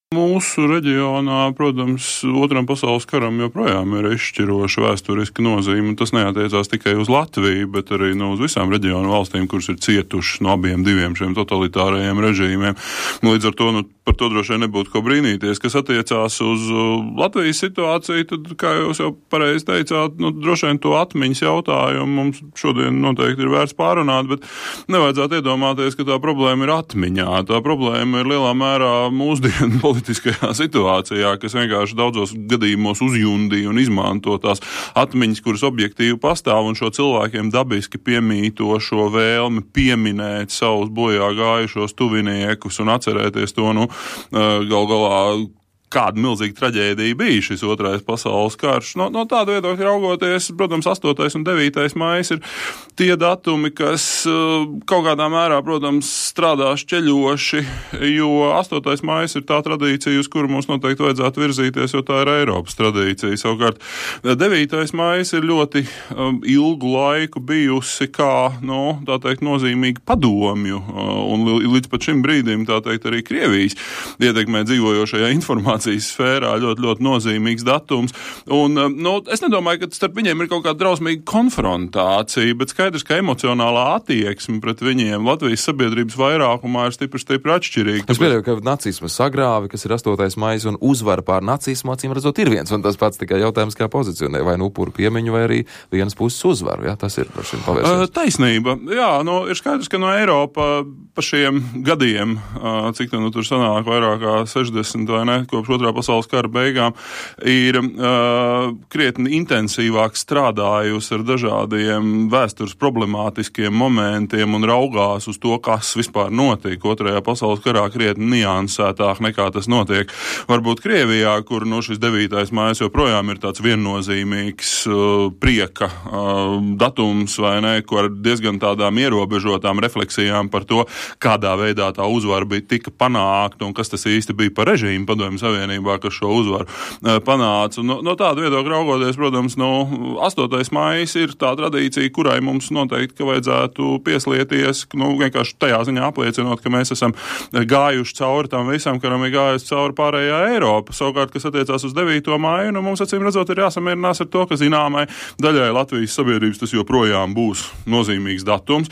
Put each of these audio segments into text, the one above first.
Mūsu reģionā, protams, Otram pasaules karam joprojām ir izšķiroša vēsturiska nozīme. Tas neatiecās tikai uz Latviju, bet arī uz visām reģionu valstīm, kuras ir cietušas no abiem diviem šiem totalitārajiem režīmiem. Līdz ar to par to droši vien nebūtu ko brīnīties. Kas attiecās uz Latvijas situāciju, tad, kā jūs jau pareizi teicāt, droši vien to atmiņas jautājumu mums šodien noteikti ir vērts pārunāt, bet nevajadzētu iedomāties, ka tā problēma ir atmiņā. Tā problēma ir lielā mērā mūsdienu politiskajā situācijā, kas vienkārši daudzos gadījumos uzjundīja un izmanto tās atmiņas, kuras objektīvi pastāv, un šo cilvēkiem dabiski piemītošo vēlmi pieminēt savus bojā gājušos tuviniekus un atcerēties to, gal galā, kāda milzīga traģēdija bija šis Otrais pasaules karš. No tāda viedokļa raugoties, protams, 8. un 9. maijs ir tie datumi, kas kaut kādā mērā, protams, strādā šķeļoši, jo 8. maijs ir tā tradīcija, uz kuru mums noteikti vajadzētu virzīties, jo tā ir Eiropas tradīcija. Savukārt 9. maijs ir ļoti ilgu laiku bijusi kā, tā teikt, nozīmīgi padomju, un līdz pat šim brīdim, tā teikt, arī Krievijas ietekmē dzīvojošajā informācijas sfērā ļoti nozīmīgs datums. Un, es nedomāju, ka starp viņiem ir kaut kāda drausmīga konfrontācija, bet skaidrs, ka emocionālā attieksme pret viņiem Latvijas sabiedrības vairākumā ir stipri atšķirīga. Es pieļauju, ka nacisma sagrāvi, kas ir 8. maijs un uzvara pār nacismu, acīm redzot, ir viens un tas pats, tikai jautājums, kā pozicionē, vai upuru piemiņu, vai arī vienas puses uzvaru. Jā, tas ir par šim pavērsiens. Taisnība. Jā, ir skaidrs, ka no Eiropa pa šiem gadiem, cik tur sanāk vairāk kā 60 vai ne, kopš Otrā pasaules kara beigām, ir krietni intensīvāk strādājusi ar dažādiem vēstures problemātiskiem momentiem un raugās uz to, kas vispār notiek Otrajā pasaules karā krietni niansētāk nekā tas notiek. Varbūt Krievijā, kur šis 9. maijs joprojām ir tāds viennozīmīgs prieka datums, vai ne, ko ar diezgan tādām ierobežotām refleksijām par to, kādā veidā tā uzvara bija tika panākta un kas tas īsti bija par režīmu Padomju Savienībā, kas šo uzvaru panāca. No tāda viedokļa raugoties, protams, 8. maijs ir tā tradīcija, kurai mums noteikti, ka vajadzētu pieslieties, vienkārši tajā ziņā apliecinot, ka mēs esam gājuši cauri tam visam, karam ir gājusi cauri pārējā Eiropa. Savukārt, kas attiecās uz 9. maiju, mums acīm redzot ir jāsamierinās ar to, ka zināmai daļai Latvijas sabiedrības tas joprojām būs nozīmīgs datums.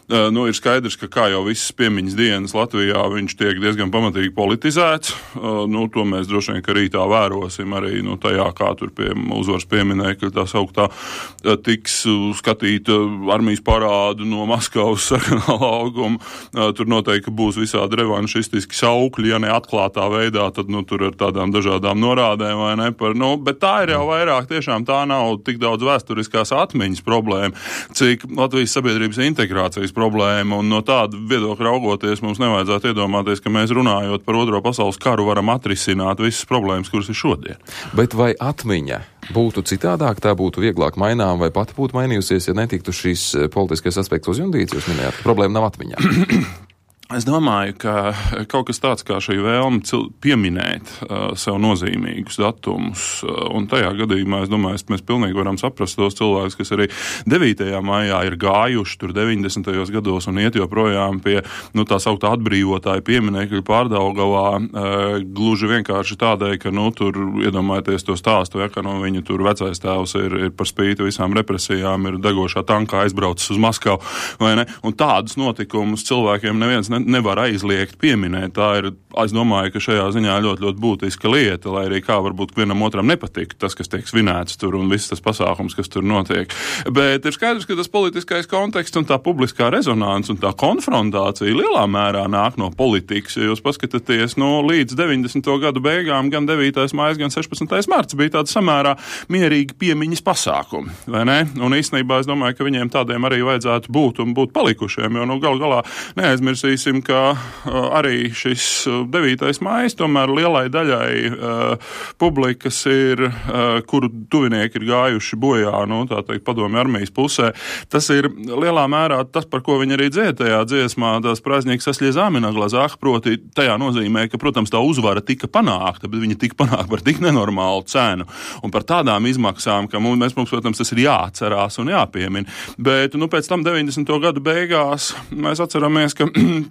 Ir skaidrs, ka kā jau visas piemiņas dienas Latvijā viņš tiek diezgan pamatīgi politizēts. To mēs droši vien, ka rītā vērosim arī tajā, kā tur pie uzvaras pieminēja, ka tā sauktā tiks skatīta armijas parādu no Maskavas sarkanā lauguma. Tur noteikti būs visādi revanšistiski saukļi, ja ne atklātā veidā, tad tur ar tādām dažādām norādēm vai ne par, bet tā ir jau vairāk, tiešām tā nav tik daudz vēsturiskās atmiņas problēma, cik Latvijas sabiedrības integrācijas problēma, un no tāda viedokļa raugoties mums nevajadzētu iedomāties, ka mēs runājot par Otro pasaules karu varam atrisināt visas problēmas, kuras ir šodien. Bet vai atmiņa būtu citādāk, tā būtu vieglāk mainām, vai pati būtu mainījusies, ja netiktu šīs politiskais aspekts uzjundīts? Jūs minējāt, ka problēma nav atmiņā. Es domāju, ka kaut kas tāds kā šī vēlme pieminēt sev nozīmīgus datumus, un tajā gadījumā, es domāju, mēs pilnīgi varam saprast tos cilvēkus, kas arī 9. maijā ir gājuši tur 90. gados un iet joprojām pie, tā sauktā atbrīvotāja pieminekļa Pārdaugavā, gluži vienkārši tādēļ, ka, tur iedomājieties to stāstu, ja, ka viņu tur vecais tēvs ir par spīti visām represijām, ir degošā tankā aizbraucis uz Maskavu, vai ne? Un tādus notikumus cilvēkiem neviens nevar aizliegt pieminēt. Tā ir, es domāju, ka šajā ziņā ļoti būtiska lieta, lai arī kā varbūt vienam otram nepatīk tas, kas tiek svinēts tur un viss tas pasākums, kas tur notiek. Bet ir skaidrs, ka tas politiskais konteksts un tā publiskā rezonance un tā konfrontācija lielā mērā nāk no politikas. Ja jūs paskatāties, līdz 90. gadu beigām gan 9. maijs, gan 16. marts bija tādi samērā mierīgi piemiņas pasākumi, vai ne? Un īstenībā es domāju, ka viņiem tādiem arī vajadzētu būt un būt palikušiem, jo gal galā neaizmirsīsim, ka arī šis 9. maijs tomēr lielai daļai publikas ir, kuru tuvinieki ir gājuši bojā, tā teikt, Padomju armijas pusē. Tas ir lielā mērā tas, par ko viņi arī dzied tajā dziesmā, tās праздник со слезами на глазах, proti tajā nozīmē, ka, protams, tā uzvara tika panākta, bet viņa tika panākta par tik nenormālu cenu un par tādām izmaksām, ka mums, protams, tas ir jāatcerās un jāpiemina. Bet, pēc tam 90. gadu beigās mēs atceramies, ka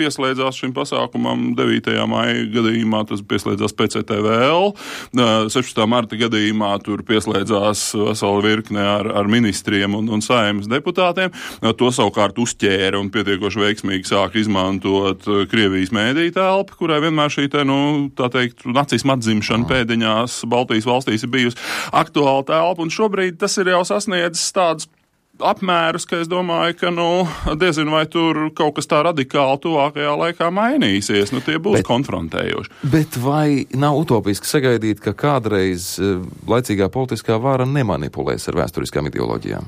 pieslēdzās šim pasākumam 9. maija gadījumā, tas pieslēdzās PCTVL, 16. marta gadījumā tur pieslēdzās vesela virkne ar ministriem un Saeimas deputātiem. To savukārt uzķēra un pietiekoši veiksmīgi sāk izmantot Krievijas mēdīju telpa, kurai vienmēr šī tā teikt, nacisma atzimšana pēdiņās Baltijas valstīs ir bijusi aktuāla telpa, un šobrīd tas ir jau sasniedzis tādus apmērus, ka es domāju, ka, diezin vai tur kaut kas tā radikāli tuvākajā laikā mainīsies, tie būs konfrontējoši. Bet vai nav utopiski sagaidīt, ka kādreiz laicīgā politiskā vara nemanipulēs ar vēsturiskām ideoloģijām?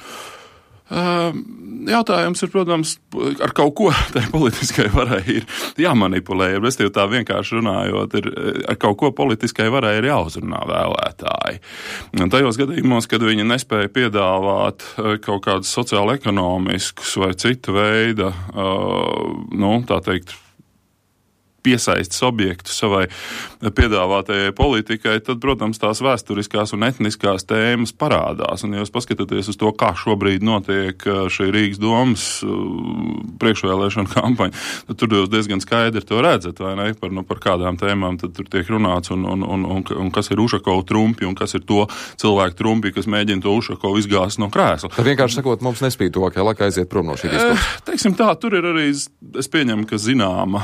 Jautājums ir, protams, ar kaut ko tai politiskai varai ir jāmanipulē, bet tev tā vienkārši runājot, ar kaut ko politiskai varai ir jāuzrunā vēlētāji. Un tajos gadījumos, kad viņi nespēja piedāvāt kaut kādus sociāli-ekonomiskus vai citu veida, tā teikt, piesaistas objektu savai piedāvātajai politikai, tad, protams, tās vēsturiskās un etniskās tēmas parādās. Un, ja jūs paskatāties uz to, kā šobrīd notiek šī Rīgas domas priekšvēlēšana kampaņa, tad tur jūs diezgan skaidri to redzat, vai ne? Par kādām tēmām tad tur tiek runāts un kas ir Ušakova trumpi un kas ir to cilvēku trumpi, kas mēģina to Ušakovu izgāzt no krēsla. Tad vienkārši sakot, mums nespīd tuvākajā laikā aiziet prom no šī diskursa. Teiksim tā, tur ir arī, es pieņemu, ka zināma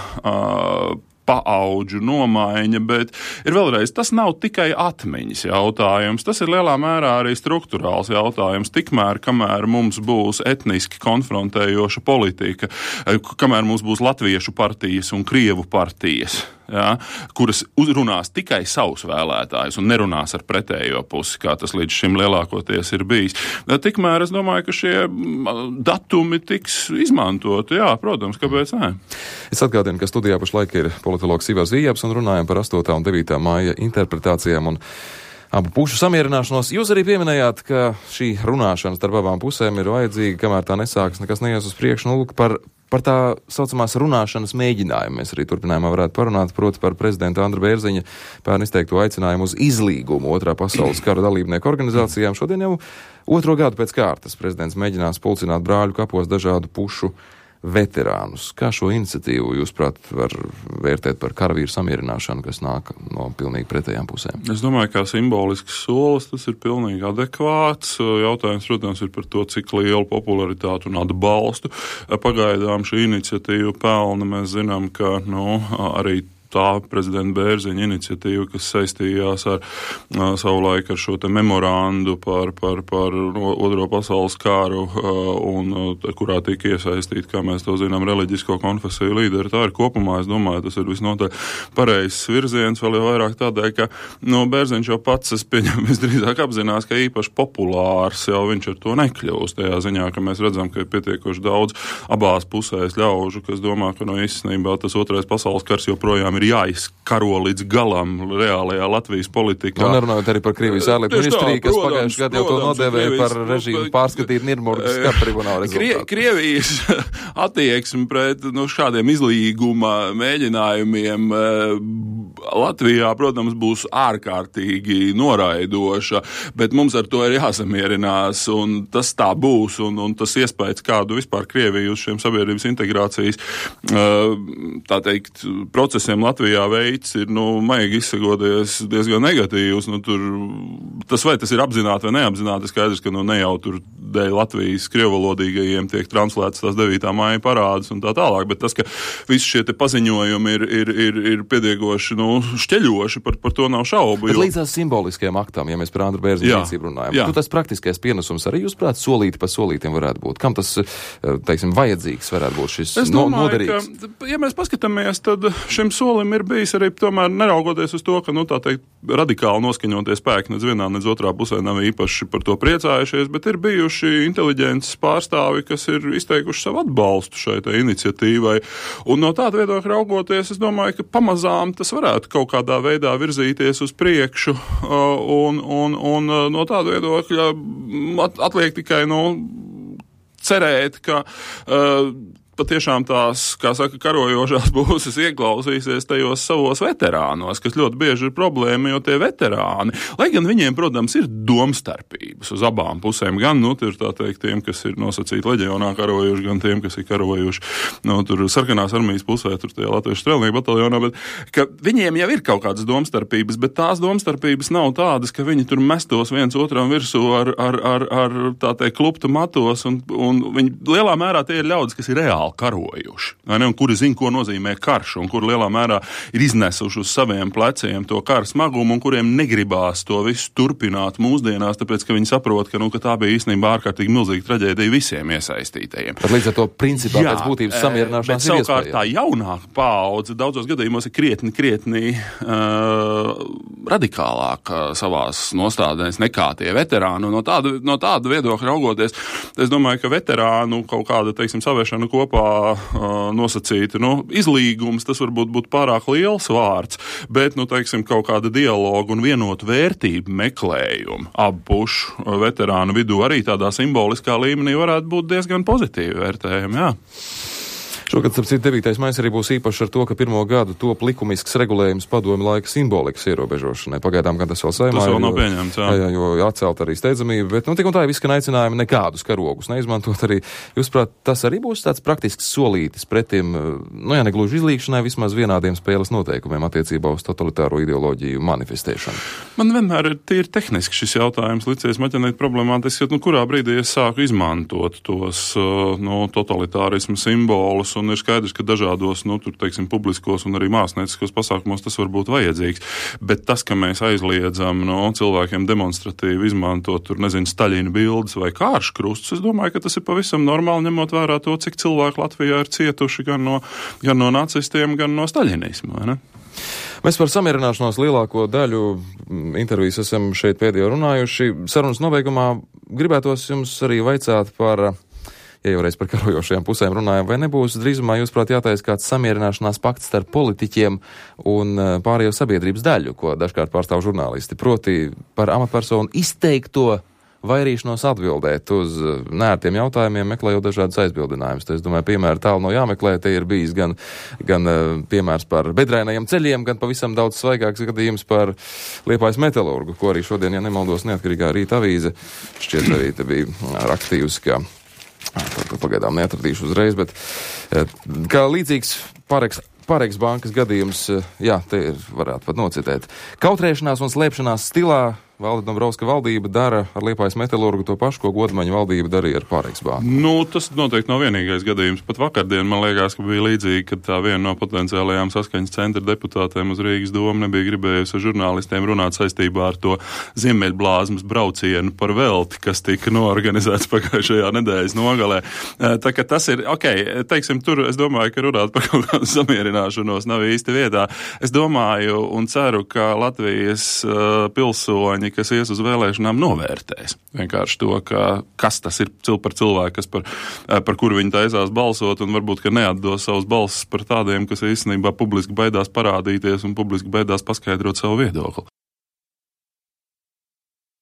paauģu nomaiņa, bet ir vēlreiz, tas nav tikai atmiņas jautājums, tas ir lielā mērā arī strukturāls jautājums. Tikmēr, kamēr mums būs etniski konfrontējoša politika, kamēr mums būs latviešu partijas un krievu partijas, kuras uzrunās tikai savus vēlētājus un nerunās ar pretējo pusi, kā tas līdz šim lielākoties ir bijis. Tikmēr es domāju, ka šie datumi tiks izmantoti. Jā, protams, kāpēc nē? Es atgādinu, ka studijā pašlaik ir politologs Ivars Ījāps un runājam par 8. un 9. māja interpretācijām un abu pušu samierināšanos. Jūs arī pieminējāt, ka šī runāšana starp abām pusēm ir vajadzīga, kamēr tā nesāks, nekas neies uz priekšu. Lūk, par tā saucamās runāšanas mēģinājumu mēs arī turpinājumā varētu parunāt, proti par prezidenta Andra Bērziņa pērn izteikto aicinājumu uz izlīgumu Otrā pasaules kara dalībnieku organizācijām. Šodien jau 2. gadu pēc kārtas prezidents mēģinās pulcināt brāļu kapos dažādu pušu veterānus. Kā šo iniciatīvu, jūsuprāt, var vērtēt par karavīru samierināšanu, kas nāk no pilnīgi pretējām pusēm? Es domāju, kā simbolisks solis tas ir pilnīgi adekvāts. Jautājums, protams, ir par to, cik lielu popularitātu un atbalstu pagaidām šī iniciatīva pelna. Mēs zinām, ka arī tā prezidenta Bērziņa iniciatīva, kas saistījās ar savulaik ar šo te memorandu par Otro pasaules kāru un kurā tika iesaistīti, kā mēs to zinām, reliģisko konfesiju līderi. Tā ir kopumā, es domāju, tas ir visnotaļ pareizs virziens, vēl jau vairāk tādēļ, ka Bērziņš jau pats, es pieņemu, visdrīzāk apzinās, ka īpaši populārs jau viņš ar to nekļūst. Tajā ziņā, ka mēs redzam, ka ir pietiekoši daudz abās pusēs ļaužu, kas domā, ka īstenībā tas Otrais pasaules kars joprojām ir jāizkaro līdz galam reālajā Latvijas politikā. Un nerunājot arī par Krievijas ārlietu ministriju, kas pagājuši gadu jau to nodēvēja par režīmu pārskatīt Nirnbergas tribunāla rezultātu. Krievijas attieksme pret šādiem izlīguma mēģinājumiem Latvijā, protams, būs ārkārtīgi noraidoša, bet mums ar to ir jāsamierinās, un tas tā būs, un tas iespējas, kādu vispār Krieviju uz šiem sabiedrības integrācijas, tā teikt, procesiem Latvijā veids ir, maigi izsakoties diezgan negatīvs. Tas vai tas ir apzināti vai neapzināti, skaidrs, ka ne jau tur dēļ Latvijas krievalodīgajiem tiek translēts tās 9. māja parādas un tā tālāk, bet tas, ka visi šie te paziņojumi ir pietiekoši, šķeļoši, par to nav šaubu. Bet līdz tās simboliskajiem aktām, ja mēs par Andru Bērziņu rīcību runājam, tas praktiskais pienesums arī, jūs prāt, solīti pa solītiem varētu būt? Kam tas, teiksim, vajadzīgs varētu būt šis noderīgs? Es domāju, ka, ja mēs paskatāmies, tad šim solim ir bijis arī tomēr neraugoties uz to, ka, tā teikt, radikāli noskaņotie spēki nec vienā, nec otrā pusē nav īpaši par to priecājušies, bet ir bijuši inteliģences pārstāvi, kas ir izteikuši savu atbalstu šai te iniciatīvai. Un no tāda viedokļa raugoties, es domāju, ka pamazām tas varētu kaut kādā veidā virzīties uz priekšu, un no tāda viedokļa atliek tikai, cerēt, ka patiešām tās, kā saka, karojošās puses ieklausīsies tajos savos veterānos, kas ļoti bieži ir problēma, jo tie veterāni, lai gan viņiem, protams, ir domstarpības uz abām pusēm, gan, tur tā teikt, tiem, kas ir nosacīti leģionā karojuši, gan tiem, kas ir karojuši, tur sarkanās armijas pusē, tur tie latviešu strēlnieku bataljonā, bet ka viņiem jau ir kaut kādas domstarpības, bet tās domstarpības nav tādas, ka viņi tur mestos viens otram virsū ar tā teikt kluptu matos, un viņi lielā mērā tie ir ļaudis, kas ir reāli karojuši, vai ne, un kuri zina, ko nozīmē karš, un kuri lielā mērā ir iznesuši uz saviem pleciem to kara smagumu, un kuriem negribās to visu turpināt mūsdienās, tāpēc, ka viņi saprot, ka tā bija īstenībā ārkārtīgi milzīga traģēdija visiem iesaistītajiem. Tad līdz ar to principā pēc būtības samierināšanās ir iespējama. Savukārt tā jaunāka paudze daudzos gadījumos ir krietni radikālāk savās nostādēs nekā tie veterāni. No tāda viedokļa raugoties, es domāju, ka veterānu kaut kāda, teiksim, savēšana kopā nosacīta, izlīgums, tas varbūt būtu pārāk liels vārds, bet, teiksim, kaut kāda dialogu un vienotu vērtību meklējumu abu pušu veterānu vidū arī tādā simboliskā līmenī varētu būt diezgan pozitīvi vērtējumi, jā. Šogad, starp citu, 9. maijs arī būs īpašs ar to, ka pirmo gadu top likumisks regulējums padomju laika simbolikas ierobežošanai. Pagaidām, gan tas vēl saimā. Tas vēl nav pieņemts, jā. Jo atcelt arī steidzamību, bet, tik un tā viskan aicinājumi nekādus karogus neizmantot arī. Jūsuprāt, tas arī būs tāds praktisks solītis pretim, ne gluži izlīgšanai, vismaz vienādiem spēles noteikumiem attiecībā uz totalitāro ideoloģiju manifestēšanu. Man vienmēr ir tīri tehniski šis jautājums licies maķinēt problemātiski, kurā brīdī es sāku izmantot tos totalitārismu simbolus. Un ir skaidrs, ka dažādos, publiskos un arī mākslinieckos pasākumos tas var būt vajadzīgs. Bet tas, ka mēs aizliedzam cilvēkiem demonstratīvi izmantot, Staļina bildes vai kārškrustus, es domāju, ka tas ir pavisam normāli, ņemot vērā to, cik cilvēki Latvijā ir cietuši gan no nacistiem, gan no staļinismu, vai ne? Mēs par samierināšanos lielāko daļu intervijas esam šeit pēdējo runājuši. Sarunas nobeigumā gribētos jums arī vaicāt par... Ja jau reiz par karojošajām pusēm runājam, vai nebūs drīzumā, jūsuprāt, jātaisa kāds samierināšanās pakts starp politiķiem un pārējo sabiedrības daļu, ko dažkārt pārstāv žurnālisti, proti par amatpersonu izteikto vairīšanos atbildēt uz neērtiem jautājumiem, meklējot dažādus aizbildinājumus. Es domāju, piemēri tālu no jāmeklē, te ir bijis gan piemērs par bedrēnajiem ceļiem, gan pavisam daudz svaigāks gadījums par Liepājas metalurgu, ko arī šodien, ja nemaldos, Neatkarīgā Rīta avīze šķiet arī te bija rakstījusi, ka pagaidām neatradīšu uzreiz, bet kā līdzīgs Pāreigas bankas gadījums, te varētu pat nocitēt. Kautrēšanās un slēpšanās stilā Valda Dombrovska valdība dara ar Liepājas metalurgu to pašu, ko Godmaņa valdība darīja ar Pāreigas banku. Tas noteikti nav vienīgais gadījums. Pat vakardien, man liekas, ka bija līdzīgi, kad tā viena no potenciālajām saskaņas centra deputātēm uz Rīgas domu nebija gribējusi ar žurnālistiem runāt saistībā ar to Ziemeļblāzmas braucienu par velti, kas tika noorganizēts pagājušajā nedēļas nogalē. Tā ka tas ir, teiksim, tur es domāju, ka runāt par kaut kādu samierināšanos nav īsti vietā. Es domāju un ceru, ka Latvijas pilsoņi, kas ies uz vēlēšanām, novērtēs. Vienkārši to, kas tas ir par cilvēku, kas par kuru viņi taisās balsot, un varbūt, ka neatdos savus balsis par tādiem, kas īstenībā publiski baidās parādīties un publiski baidās paskaidrot savu viedokli.